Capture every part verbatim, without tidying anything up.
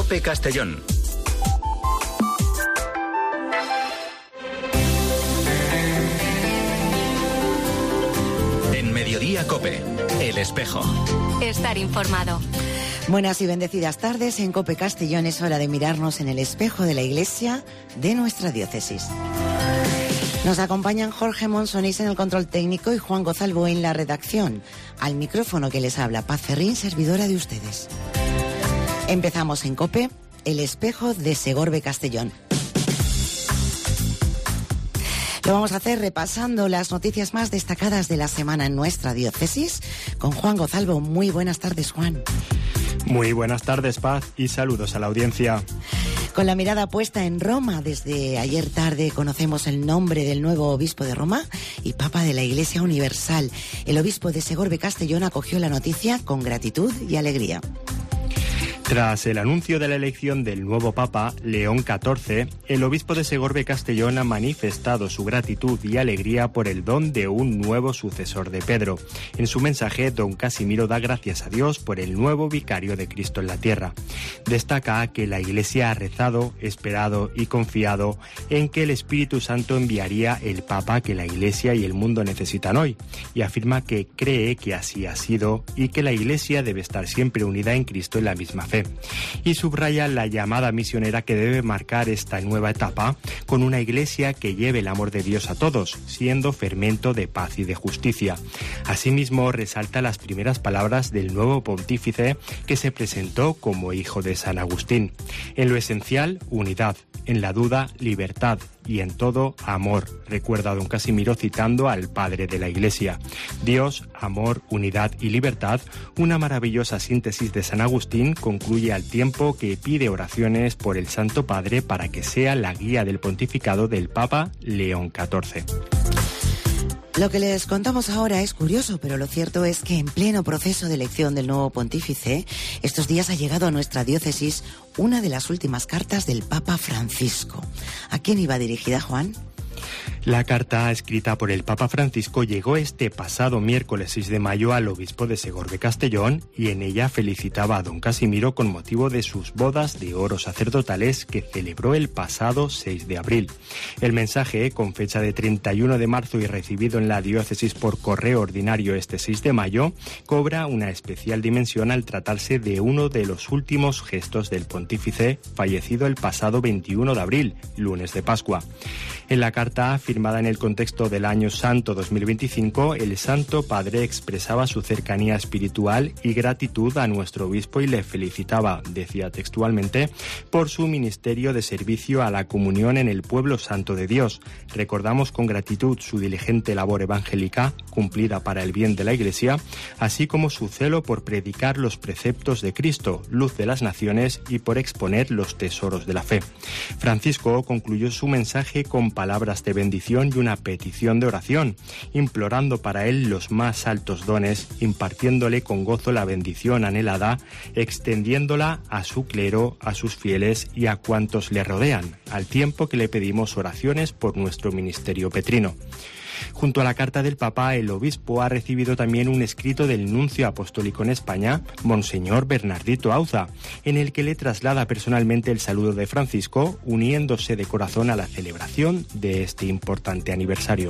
COPE Castellón. En Mediodía COPE, El Espejo. Estar informado. Buenas y bendecidas tardes. En COPE Castellón es hora de mirarnos en el espejo de la iglesia de nuestra diócesis. Nos acompañan Jorge Monsonís en el control técnico y Juan Gozalvo en la redacción. Al micrófono que les habla Paz Ferrín, servidora de ustedes. Empezamos en COPE, el espejo de Segorbe Castellón. Lo vamos a hacer repasando las noticias más destacadas de la semana en nuestra diócesis con Juan Gozalvo. Muy buenas tardes, Juan. Muy buenas tardes, Paz, y saludos a la audiencia. Con la mirada puesta en Roma, desde ayer tarde conocemos el nombre del nuevo obispo de Roma y Papa de la Iglesia Universal. El obispo de Segorbe Castellón acogió la noticia con gratitud y alegría. Tras el anuncio de la elección del nuevo Papa, León catorce, el obispo de Segorbe Castellón ha manifestado su gratitud y alegría por el don de un nuevo sucesor de Pedro. En su mensaje, don Casimiro da gracias a Dios por el nuevo vicario de Cristo en la tierra. Destaca que la Iglesia ha rezado, esperado y confiado en que el Espíritu Santo enviaría el Papa que la Iglesia y el mundo necesitan hoy, y afirma que cree que así ha sido y que la Iglesia debe estar siempre unida en Cristo en la misma fe. Y subraya la llamada misionera que debe marcar esta nueva etapa con una iglesia que lleve el amor de Dios a todos, siendo fermento de paz y de justicia. Asimismo, resalta las primeras palabras del nuevo pontífice que se presentó como hijo de San Agustín. En lo esencial, unidad. En la duda, libertad. Y en todo, amor, recuerda don Casimiro citando al padre de la Iglesia. Dios, amor, unidad y libertad, una maravillosa síntesis de San Agustín, concluye al tiempo que pide oraciones por el Santo Padre para que sea la guía del pontificado del Papa León catorce. Lo que les contamos ahora es curioso, pero lo cierto es que en pleno proceso de elección del nuevo pontífice, estos días ha llegado a nuestra diócesis una de las últimas cartas del Papa Francisco. ¿A quién iba dirigida, Juan? La carta escrita por el Papa Francisco llegó este pasado miércoles seis de mayo al obispo de Segorbe Castellón y en ella felicitaba a don Casimiro con motivo de sus bodas de oro sacerdotales que celebró el pasado seis de abril. El mensaje, con fecha de treinta y uno de marzo y recibido en la diócesis por correo ordinario este seis de mayo, cobra una especial dimensión al tratarse de uno de los últimos gestos del pontífice fallecido el pasado veintiuno de abril, lunes de Pascua. En la carta, firmada en el contexto del Año Santo dos mil veinticinco, el Santo Padre expresaba su cercanía espiritual y gratitud a nuestro obispo y le felicitaba, decía textualmente, por su ministerio de servicio a la comunión en el pueblo santo de Dios. Recordamos con gratitud su diligente labor evangélica, cumplida para el bien de la Iglesia, así como su celo por predicar los preceptos de Cristo, luz de las naciones, y por exponer los tesoros de la fe. Francisco concluyó su mensaje con palabras de bendición y una petición de oración, implorando para él los más altos dones, impartiéndole con gozo la bendición anhelada, extendiéndola a su clero, a sus fieles y a cuantos le rodean, al tiempo que le pedimos oraciones por nuestro ministerio petrino. Junto a la carta del Papa, el obispo ha recibido también un escrito del nuncio apostólico en España, Monseñor Bernardito Auza, en el que le traslada personalmente el saludo de Francisco, uniéndose de corazón a la celebración de este importante aniversario.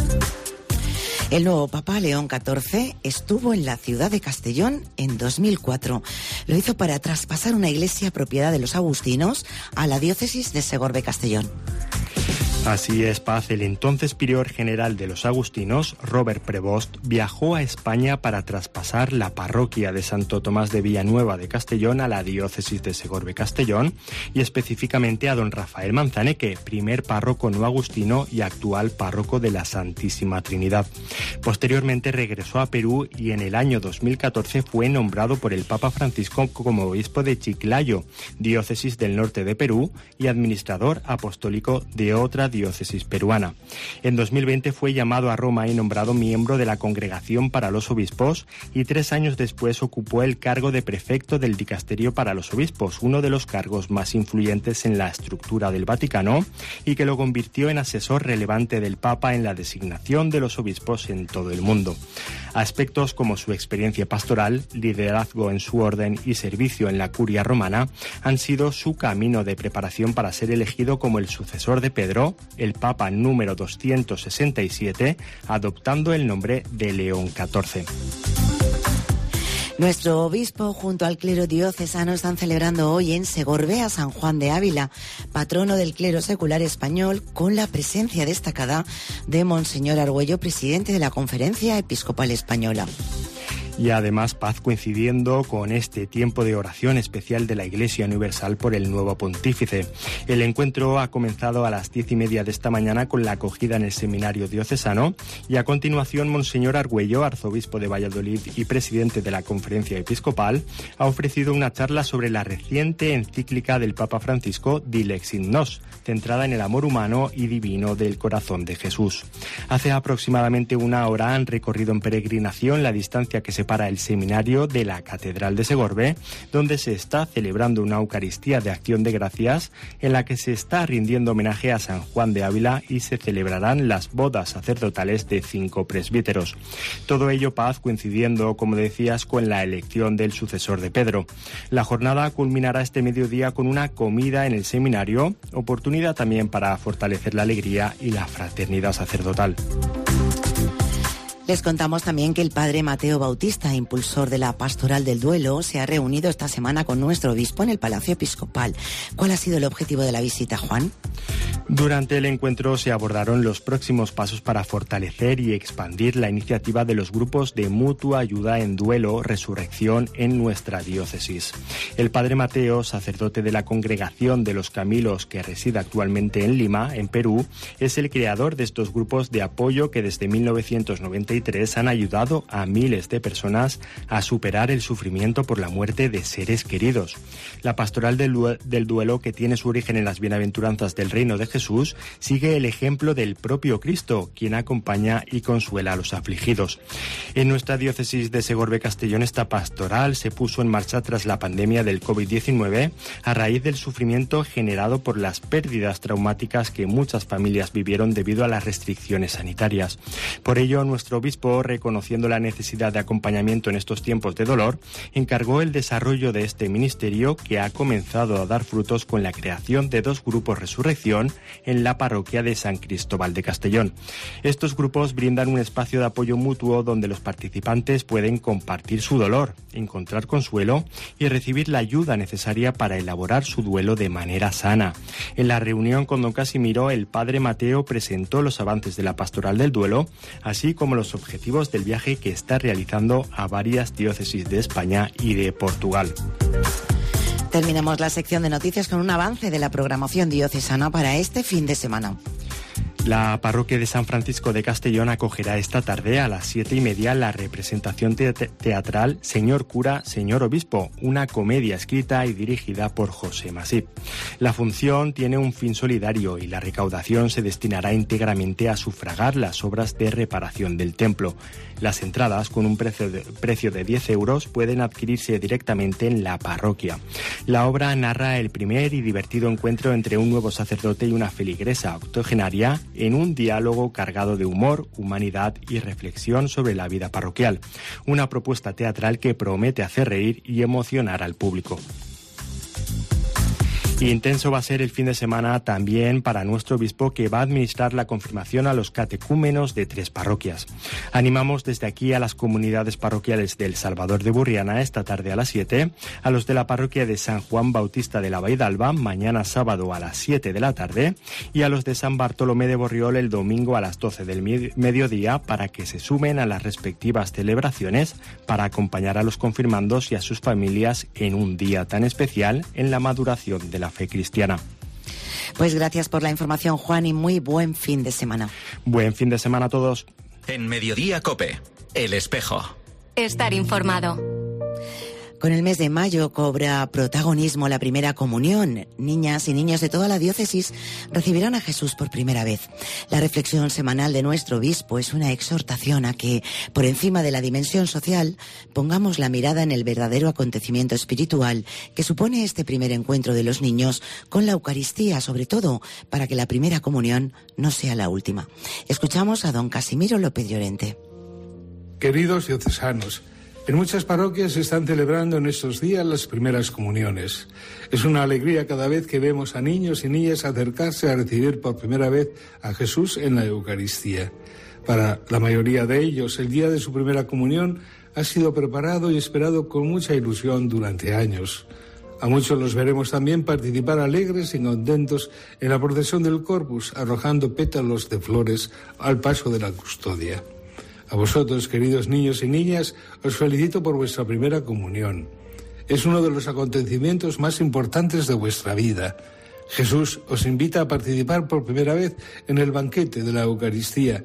El nuevo Papa León catorce estuvo en la ciudad de Castellón en dos mil cuatro. Lo hizo para traspasar una iglesia propiedad de los agustinos a la diócesis de Segorbe Castellón. Así es, Paz. El entonces prior general de los agustinos, Robert Prevost, viajó a España para traspasar la parroquia de Santo Tomás de Villanueva de Castellón a la diócesis de Segorbe Castellón y específicamente a don Rafael Manzaneque, primer párroco no agustino y actual párroco de la Santísima Trinidad. Posteriormente regresó a Perú y en el año dos mil catorce fue nombrado por el Papa Francisco como obispo de Chiclayo, diócesis del norte de Perú, y administrador apostólico de otra diócesis peruana. En dos mil veinte fue llamado a Roma y nombrado miembro de la Congregación para los Obispos, y tres años después ocupó el cargo de prefecto del Dicasterio para los Obispos, uno de los cargos más influyentes en la estructura del Vaticano y que lo convirtió en asesor relevante del Papa en la designación de los obispos en todo el mundo. Aspectos como su experiencia pastoral, liderazgo en su orden y servicio en la curia romana han sido su camino de preparación para ser elegido como el sucesor de Pedro, el Papa número doscientos sesenta y siete, adoptando el nombre de León catorce. Nuestro obispo junto al clero diocesano están celebrando hoy en Segorbe a San Juan de Ávila, patrono del clero secular español, con la presencia destacada de Monseñor Argüello, presidente de la Conferencia Episcopal Española. Y además paz coincidiendo con este tiempo de oración especial de la Iglesia Universal por el nuevo pontífice. El encuentro ha comenzado a las diez y media de esta mañana con la acogida en el seminario diocesano y a continuación Monseñor Argüello, arzobispo de Valladolid y presidente de la Conferencia Episcopal, ha ofrecido una charla sobre la reciente encíclica del Papa Francisco Dilex in Nos, centrada en el amor humano y divino del corazón de Jesús. Hace aproximadamente una hora han recorrido en peregrinación la distancia que separa el seminario de la Catedral de Segorbe, donde se está celebrando una Eucaristía de Acción de Gracias en la que se está rindiendo homenaje a San Juan de Ávila y se celebrarán las bodas sacerdotales de cinco presbíteros. Todo ello paz coincidiendo, como decías, con la elección del sucesor de Pedro. La jornada culminará este mediodía con una comida en el seminario, oportunidad también para fortalecer la alegría y la fraternidad sacerdotal. Les contamos también que el padre Mateo Bautista, impulsor de la Pastoral del Duelo, se ha reunido esta semana con nuestro obispo en el Palacio Episcopal. ¿Cuál ha sido el objetivo de la visita, Juan? Durante el encuentro se abordaron los próximos pasos para fortalecer y expandir la iniciativa de los grupos de mutua ayuda en duelo, resurrección en nuestra diócesis. El padre Mateo, sacerdote de la Congregación de los Camilos que reside actualmente en Lima, en Perú, es el creador de estos grupos de apoyo que desde mil novecientos noventa y tres han ayudado a miles de personas a superar el sufrimiento por la muerte de seres queridos. La pastoral del duelo, que tiene su origen en las bienaventuranzas del reino de Jesús, sigue el ejemplo del propio Cristo, quien acompaña y consuela a los afligidos. En nuestra diócesis de Segorbe-Castellón, esta pastoral se puso en marcha tras la pandemia del covid diecinueve, a raíz del sufrimiento generado por las pérdidas traumáticas que muchas familias vivieron debido a las restricciones sanitarias. Por ello, nuestro obispo, reconociendo la necesidad de acompañamiento en estos tiempos de dolor, encargó el desarrollo de este ministerio, que ha comenzado a dar frutos con la creación de dos grupos Resurrección en la parroquia de San Cristóbal de Castellón. Estos grupos brindan un espacio de apoyo mutuo donde los participantes pueden compartir su dolor, encontrar consuelo y recibir la ayuda necesaria para elaborar su duelo de manera sana. En la reunión con don Casimiro, el padre Mateo presentó los avances de la pastoral del duelo, así como los objetivos del viaje que está realizando a varias diócesis de España y de Portugal. Terminamos la sección de noticias con un avance de la programación diocesana para este fin de semana. La parroquia de San Francisco de Castellón acogerá esta tarde a las siete y media la representación te- teatral Señor Cura, Señor Obispo, una comedia escrita y dirigida por José Masip. La función tiene un fin solidario y la recaudación se destinará íntegramente a sufragar las obras de reparación del templo. Las entradas, con un precio de, precio de diez euros, pueden adquirirse directamente en la parroquia. La obra narra el primer y divertido encuentro entre un nuevo sacerdote y una feligresa octogenaria en un diálogo cargado de humor, humanidad y reflexión sobre la vida parroquial. Una propuesta teatral que promete hacer reír y emocionar al público. Intenso va a ser el fin de semana también para nuestro obispo, que va a administrar la confirmación a los catecúmenos de tres parroquias. Animamos desde aquí a las comunidades parroquiales del Salvador de Burriana esta tarde a las siete, a los de la parroquia de San Juan Bautista de la Baidalba mañana sábado a las siete de la tarde y a los de San Bartolomé de Borriol el domingo a las doce del mediodía para que se sumen a las respectivas celebraciones para acompañar a los confirmandos y a sus familias en un día tan especial en la maduración de la fe cristiana. Pues gracias por la información, Juan, y muy buen fin de semana. Buen fin de semana a todos. En Mediodía COPE, El Espejo. Estar informado. Con el mes de mayo cobra protagonismo la primera comunión. Niñas y niños de toda la diócesis recibirán a Jesús por primera vez. La reflexión semanal de nuestro obispo es una exhortación a que, por encima de la dimensión social, pongamos la mirada en el verdadero acontecimiento espiritual que supone este primer encuentro de los niños con la Eucaristía, sobre todo para que la primera comunión no sea la última. Escuchamos a don Casimiro López Llorente. Queridos diocesanos, en muchas parroquias se están celebrando en estos días las primeras comuniones. Es una alegría cada vez que vemos a niños y niñas acercarse a recibir por primera vez a Jesús en la Eucaristía. Para la mayoría de ellos, el día de su primera comunión ha sido preparado y esperado con mucha ilusión durante años. A muchos los veremos también participar alegres y contentos en la procesión del Corpus, arrojando pétalos de flores al paso de la custodia. A vosotros, queridos niños y niñas, os felicito por vuestra primera comunión. Es uno de los acontecimientos más importantes de vuestra vida. Jesús os invita a participar por primera vez en el banquete de la Eucaristía.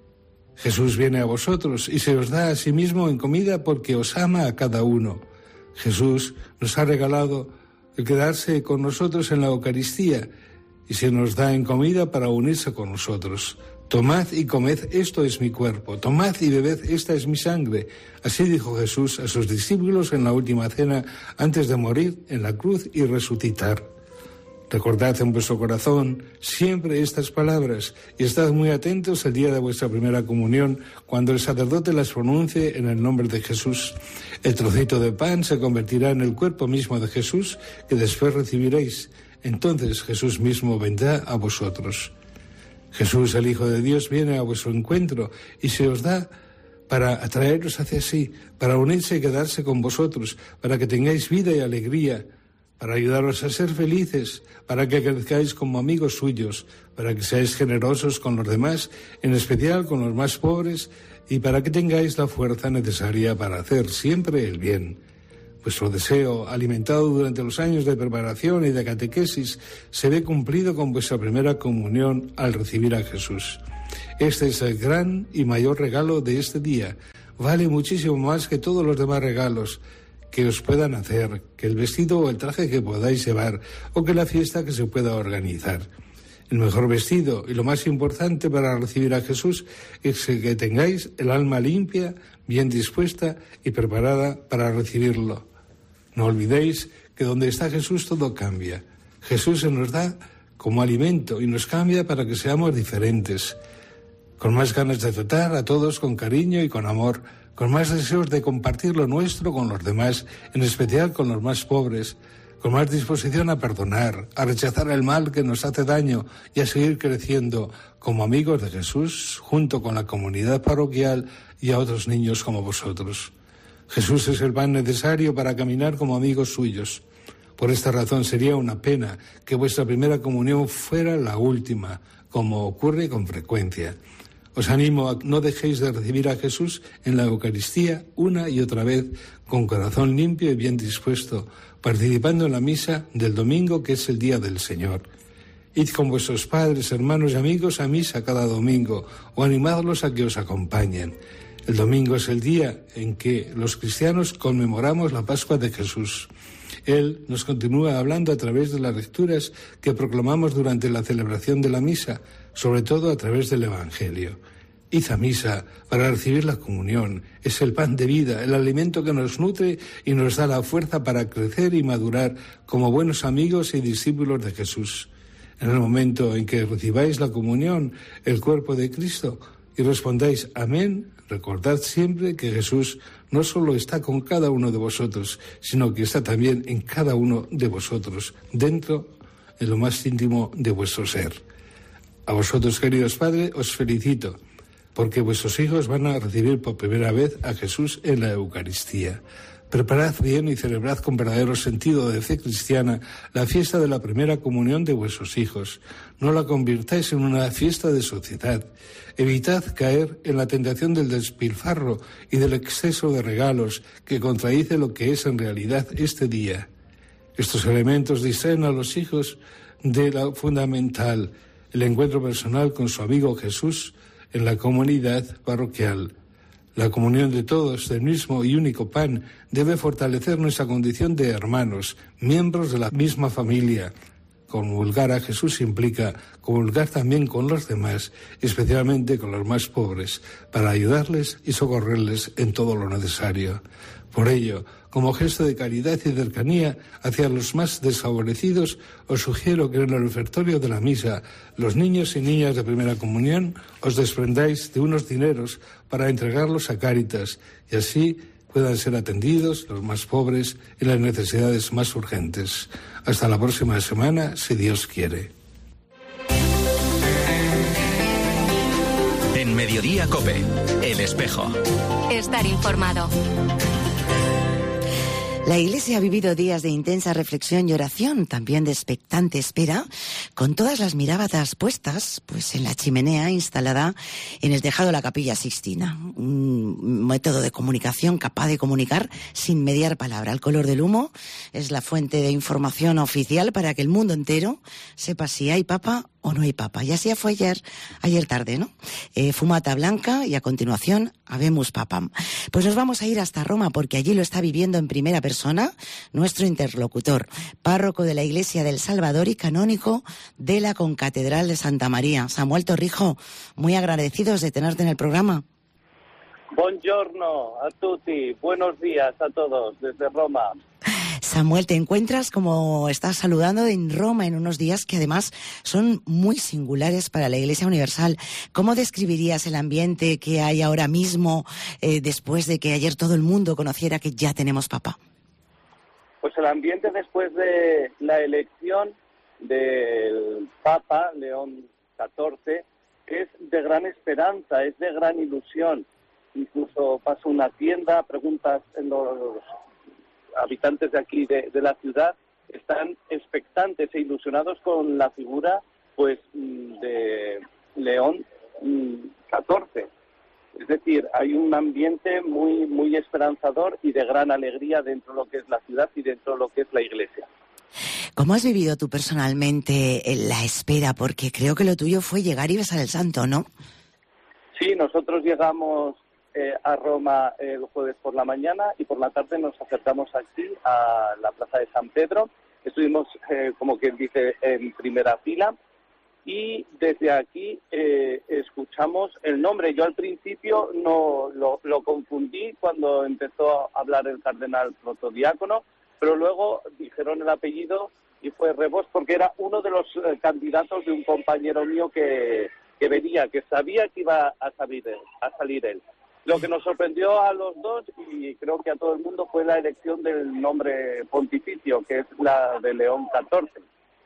Jesús viene a vosotros y se os da a sí mismo en comida porque os ama a cada uno. Jesús nos ha regalado el quedarse con nosotros en la Eucaristía y se nos da en comida para unirse con nosotros. Tomad y comed, esto es mi cuerpo. Tomad y bebed, esta es mi sangre. Así dijo Jesús a sus discípulos en la última cena antes de morir en la cruz y resucitar. Recordad en vuestro corazón siempre estas palabras y estad muy atentos el día de vuestra primera comunión cuando el sacerdote las pronuncie en el nombre de Jesús. El trocito de pan se convertirá en el cuerpo mismo de Jesús que después recibiréis. Entonces Jesús mismo vendrá a vosotros. Jesús, el Hijo de Dios, viene a vuestro encuentro y se os da para atraeros hacia sí, para unirse y quedarse con vosotros, para que tengáis vida y alegría, para ayudaros a ser felices, para que crezcáis como amigos suyos, para que seáis generosos con los demás, en especial con los más pobres, y para que tengáis la fuerza necesaria para hacer siempre el bien. Vuestro deseo, alimentado durante los años de preparación y de catequesis, se ve cumplido con vuestra primera comunión al recibir a Jesús. Este es el gran y mayor regalo de este día. Vale muchísimo más que todos los demás regalos que os puedan hacer, que el vestido o el traje que podáis llevar, o que la fiesta que se pueda organizar. El mejor vestido y lo más importante para recibir a Jesús es que tengáis el alma limpia, bien dispuesta y preparada para recibirlo. No olvidéis que donde está Jesús todo cambia. Jesús se nos da como alimento y nos cambia para que seamos diferentes, con más ganas de tratar a todos con cariño y con amor, con más deseos de compartir lo nuestro con los demás, en especial con los más pobres, con más disposición a perdonar, a rechazar el mal que nos hace daño y a seguir creciendo como amigos de Jesús junto con la comunidad parroquial y a otros niños como vosotros. Jesús es el pan necesario para caminar como amigos suyos. Por esta razón sería una pena que vuestra primera comunión fuera la última, como ocurre con frecuencia. Os animo a que no dejéis de recibir a Jesús en la Eucaristía una y otra vez, con corazón limpio y bien dispuesto, participando en la misa del domingo, que es el día del Señor. Id con vuestros padres, hermanos y amigos a misa cada domingo, o animadlos a que os acompañen. El domingo es el día en que los cristianos conmemoramos la Pascua de Jesús. Él nos continúa hablando a través de las lecturas que proclamamos durante la celebración de la misa, sobre todo a través del Evangelio. Id a misa para recibir la comunión. Es el pan de vida, el alimento que nos nutre y nos da la fuerza para crecer y madurar como buenos amigos y discípulos de Jesús. En el momento en que recibáis la comunión, el cuerpo de Cristo, y respondáis amén, recordad siempre que Jesús no solo está con cada uno de vosotros, sino que está también en cada uno de vosotros, dentro de lo más íntimo de vuestro ser. A vosotros, queridos padres, os felicito, porque vuestros hijos van a recibir por primera vez a Jesús en la Eucaristía. Preparad bien y celebrad con verdadero sentido de fe cristiana la fiesta de la primera comunión de vuestros hijos. No la convirtáis en una fiesta de sociedad. Evitad caer en la tentación del despilfarro y del exceso de regalos que contradice lo que es en realidad este día. Estos elementos distraen a los hijos de lo fundamental, el encuentro personal con su amigo Jesús en la comunidad parroquial. La comunión de todos del mismo y único pan debe fortalecer nuestra condición de hermanos, miembros de la misma familia. Comulgar a Jesús implica comulgar también con los demás, especialmente con los más pobres, para ayudarles y socorrerles en todo lo necesario. Por ello, como gesto de caridad y cercanía hacia los más desfavorecidos, os sugiero que en el ofertorio de la misa, los niños y niñas de primera comunión os desprendáis de unos dineros para entregarlos a Cáritas y así puedan ser atendidos los más pobres y las necesidades más urgentes. Hasta la próxima semana, si Dios quiere. En Mediodía COPE, El Espejo. Estar informado. La Iglesia ha vivido días de intensa reflexión y oración, también de expectante espera, con todas las miradas puestas pues, en la chimenea instalada en el tejado de la Capilla Sixtina. Un método de comunicación capaz de comunicar sin mediar palabra. El color del humo es la fuente de información oficial para que el mundo entero sepa si hay papa o no hay papa. Y así fue ayer, ayer tarde, ¿no? Eh, fumata blanca y a continuación Habemus Papam. Pues nos vamos a ir hasta Roma porque allí lo está viviendo en primera persona nuestro interlocutor, párroco de la Iglesia del Salvador y canónigo de la Concatedral de Santa María. Samuel Torrijo, muy agradecidos de tenerte en el programa. Buongiorno a tutti, buenos días a todos desde Roma. Samuel, te encuentras como estás saludando en Roma en unos días que además son muy singulares para la Iglesia Universal. ¿Cómo describirías el ambiente que hay ahora mismo eh, después de que ayer todo el mundo conociera que ya tenemos Papa? Pues el ambiente después de la elección del Papa León catorce es de gran esperanza, es de gran ilusión. Incluso paso una tienda, preguntas en los habitantes de aquí de, de la ciudad, están expectantes e ilusionados con la figura pues de León catorce. Es decir, hay un ambiente muy muy esperanzador y de gran alegría dentro de lo que es la ciudad y dentro de lo que es la iglesia. ¿Cómo has vivido tú personalmente la espera? Porque creo que lo tuyo fue llegar y besar el santo, ¿no? Sí, nosotros llegamos Eh, a Roma eh, el jueves por la mañana y por la tarde nos acercamos aquí a la Plaza de San Pedro. Estuvimos, eh, como quien dice, en primera fila y desde aquí eh, escuchamos el nombre. Yo al principio no lo, lo confundí cuando empezó a hablar el cardenal protodiácono, pero luego dijeron el apellido y fue Rebos porque era uno de los eh, candidatos de un compañero mío que, que venía, que sabía que iba a salir él, a salir él. Lo que nos sorprendió a los dos y creo que a todo el mundo fue la elección del nombre pontificio, que es la de León catorce.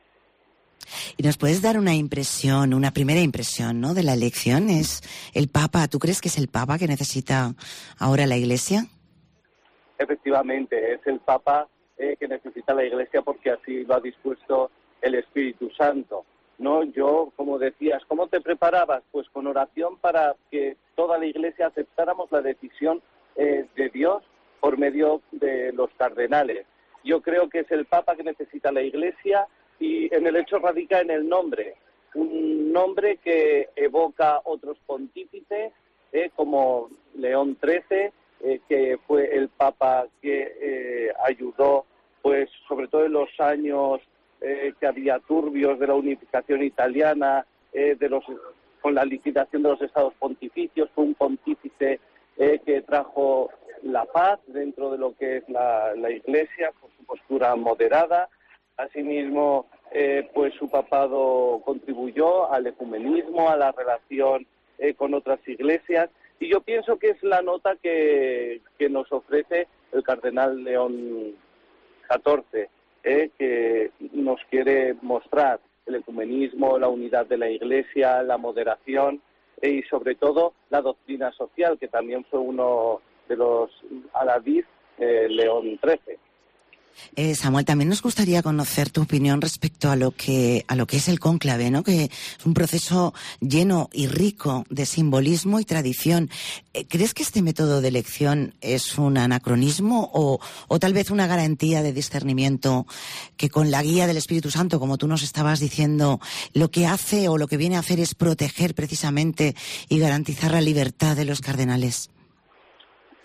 ¿Y nos puedes dar una impresión, una primera impresión, ¿no?, de la elección? ¿Es el Papa? ¿Tú crees que es el Papa que necesita ahora la Iglesia? Efectivamente, es el Papa eh, que necesita la Iglesia porque así lo ha dispuesto el Espíritu Santo. No, yo, como decías, ¿cómo te preparabas? Pues con oración para que toda la Iglesia aceptáramos la decisión eh, de Dios por medio de los cardenales. Yo creo que es el Papa que necesita la Iglesia y en el hecho radica en el nombre. Un nombre que evoca otros pontífices, eh, como León trece, eh, que fue el Papa que eh, ayudó, pues sobre todo en los años Eh, que había turbios de la unificación italiana, eh, de los con la liquidación de los estados pontificios, fue un pontífice eh, que trajo la paz dentro de lo que es la, la Iglesia, por su postura moderada. Asimismo, eh, pues su papado contribuyó al ecumenismo, a la relación eh, con otras iglesias, y yo pienso que es la nota que, que nos ofrece el cardenal León catorce. Eh, que nos quiere mostrar el ecumenismo, la unidad de la Iglesia, la moderación eh, y sobre todo la doctrina social, que también fue uno de los adalid eh, León trece. Eh, Samuel, también nos gustaría conocer tu opinión respecto a lo que a lo que es el cónclave, ¿no? Que es un proceso lleno y rico de simbolismo y tradición. Eh, ¿Crees que este método de elección es un anacronismo o, o tal vez una garantía de discernimiento que con la guía del Espíritu Santo, como tú nos estabas diciendo, lo que hace o lo que viene a hacer es proteger precisamente y garantizar la libertad de los cardenales?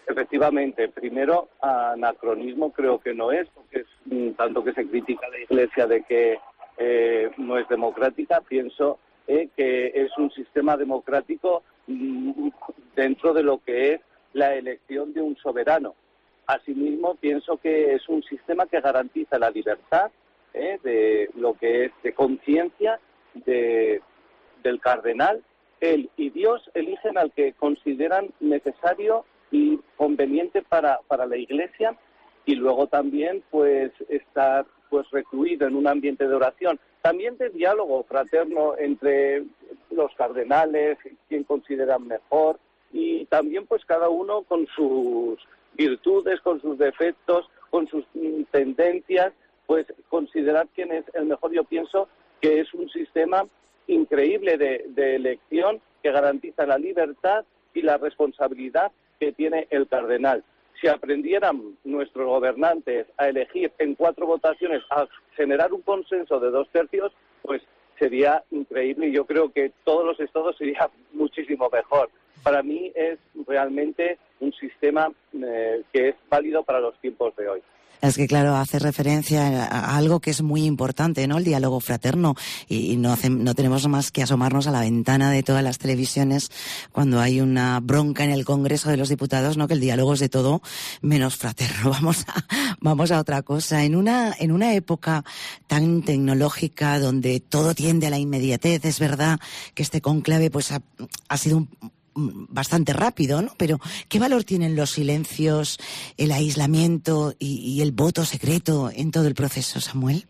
Efectivamente, primero, anacronismo creo que no es, porque es tanto que se critica a la Iglesia de que eh, no es democrática, pienso eh, que es un sistema democrático mm, dentro de lo que es la elección de un soberano. Asimismo, pienso que es un sistema que garantiza la libertad eh, de lo que es de conciencia de, del cardenal. Él y Dios eligen al que consideran necesario y conveniente para, para la Iglesia, y luego también pues estar pues recluido en un ambiente de oración, también de diálogo fraterno entre los cardenales, quien consideran mejor, y también pues cada uno con sus virtudes, con sus defectos, con sus tendencias, pues considerar quién es el mejor. Yo pienso que es un sistema increíble de, de elección que garantiza la libertad y la responsabilidad que tiene el cardenal. Si aprendieran nuestros gobernantes a elegir en cuatro votaciones, a generar un consenso de dos tercios, pues sería increíble, y yo creo que todos los estados sería muchísimo mejor. Para mí es realmente un sistema eh, que es válido para los tiempos de hoy. Es que, claro, hace referencia a algo que es muy importante, ¿no? El diálogo fraterno. Y no, hace, no tenemos más que asomarnos a la ventana de todas las televisiones cuando hay una bronca en el Congreso de los Diputados, ¿no? Que el diálogo es de todo menos fraterno. Vamos a, vamos a otra cosa. En una, en una época tan tecnológica donde todo tiende a la inmediatez, es verdad que este cónclave pues ha, ha sido un bastante rápido, ¿no? Pero ¿qué valor tienen los silencios, el aislamiento y, y el voto secreto en todo el proceso, Samuel?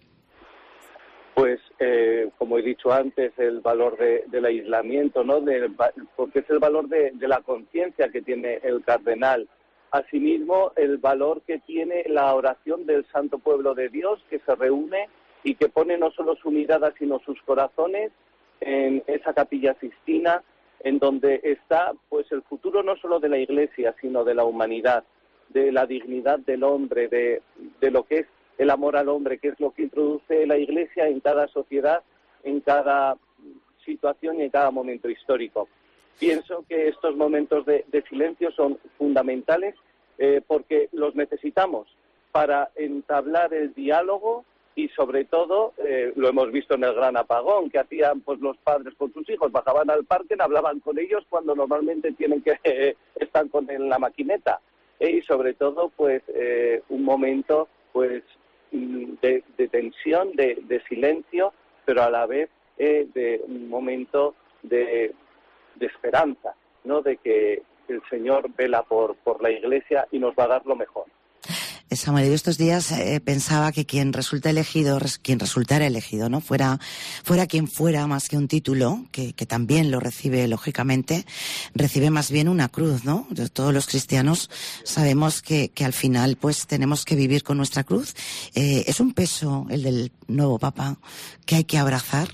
Pues, eh, como he dicho antes, el valor de, del aislamiento, ¿no? De, porque es el valor de, de la conciencia que tiene el cardenal. Asimismo, el valor que tiene la oración del Santo Pueblo de Dios, que se reúne y que pone no solo su mirada, sino sus corazones en esa capilla Sistina, en donde está pues el futuro no solo de la Iglesia, sino de la humanidad, de la dignidad del hombre, de, de lo que es el amor al hombre, que es lo que introduce la Iglesia en cada sociedad, en cada situación y en cada momento histórico. Pienso que estos momentos de, de silencio son fundamentales eh, porque los necesitamos para entablar el diálogo. Y sobre todo, eh, lo hemos visto en el gran apagón, que hacían pues los padres con sus hijos, bajaban al parque, hablaban con ellos cuando normalmente tienen que eh, estar con en la maquineta. Eh, y sobre todo, pues eh, un momento pues de, de tensión, de, de silencio, pero a la vez eh, de un momento de, de esperanza, ¿no? De que el Señor vela por, por la Iglesia y nos va a dar lo mejor. Samuel, yo estos días eh, pensaba que quien resulta elegido, res, quien resultara elegido, ¿no? Fuera, fuera quien fuera, más que un título, que, que también lo recibe lógicamente, recibe más bien una cruz, ¿no? Todos los cristianos sabemos que, que al final, pues, tenemos que vivir con nuestra cruz. Eh, es un peso, el del nuevo Papa, que hay que abrazar.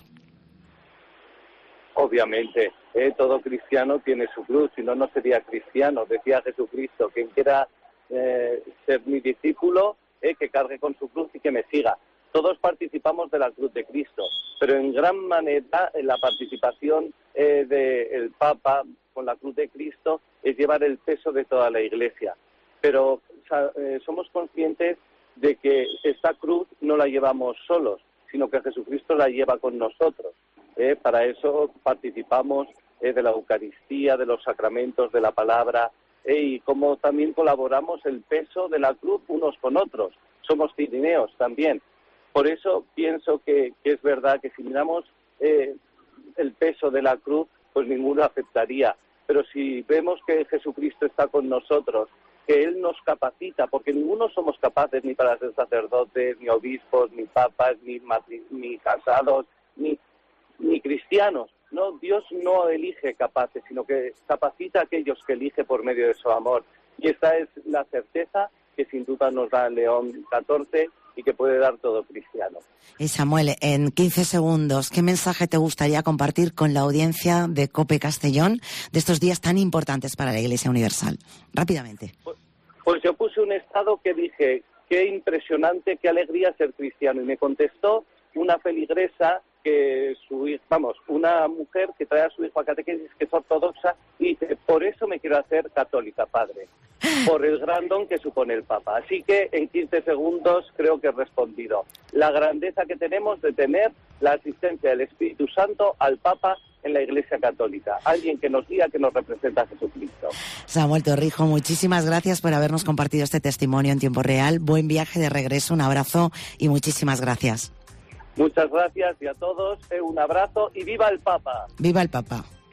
Obviamente, eh, todo cristiano tiene su cruz, si no, no sería cristiano. Decía Jesucristo, quien quiera Eh, ser mi discípulo, eh, que cargue con su cruz y que me siga. Todos participamos de la cruz de Cristo, pero en gran manera en la participación eh, del Papa con la cruz de Cristo es llevar el peso de toda la Iglesia. Pero eh, somos conscientes de que esta cruz no la llevamos solos, sino que Jesucristo la lleva con nosotros. Eh, para eso participamos eh, de la Eucaristía, de los sacramentos, de la palabra, y como también colaboramos el peso de la cruz unos con otros. Somos cirineos también. Por eso pienso que, que es verdad que si miramos eh, el peso de la cruz, pues ninguno aceptaría. Pero si vemos que Jesucristo está con nosotros, que Él nos capacita, porque ninguno somos capaces ni para ser sacerdotes, ni obispos, ni papas, ni, matri- ni casados, ni, ni cristianos. No, Dios no elige capaces, sino que capacita a aquellos que elige por medio de su amor. Y esta es la certeza que sin duda nos da León catorce y que puede dar todo cristiano. Y Samuel, en quince segundos, ¿qué mensaje te gustaría compartir con la audiencia de COPE Castellón de estos días tan importantes para la Iglesia Universal? Rápidamente. Pues, pues yo puse un estado que dije, qué impresionante, qué alegría ser cristiano. Y me contestó una feligresa que su hijo, vamos, una mujer que trae a su hijo a catequesis, que es ortodoxa, y dice, por eso me quiero hacer católica, padre. por el gran don que supone el Papa. Así que en quince segundos creo que he respondido. La grandeza que tenemos de tener la asistencia del Espíritu Santo al Papa en la Iglesia Católica. Alguien que nos guía, que nos representa a Jesucristo. Samuel Torrijo, muchísimas gracias por habernos compartido este testimonio en tiempo real. Buen viaje de regreso, un abrazo y muchísimas gracias. Muchas gracias y a todos un abrazo y ¡viva el Papa! ¡Viva el Papa!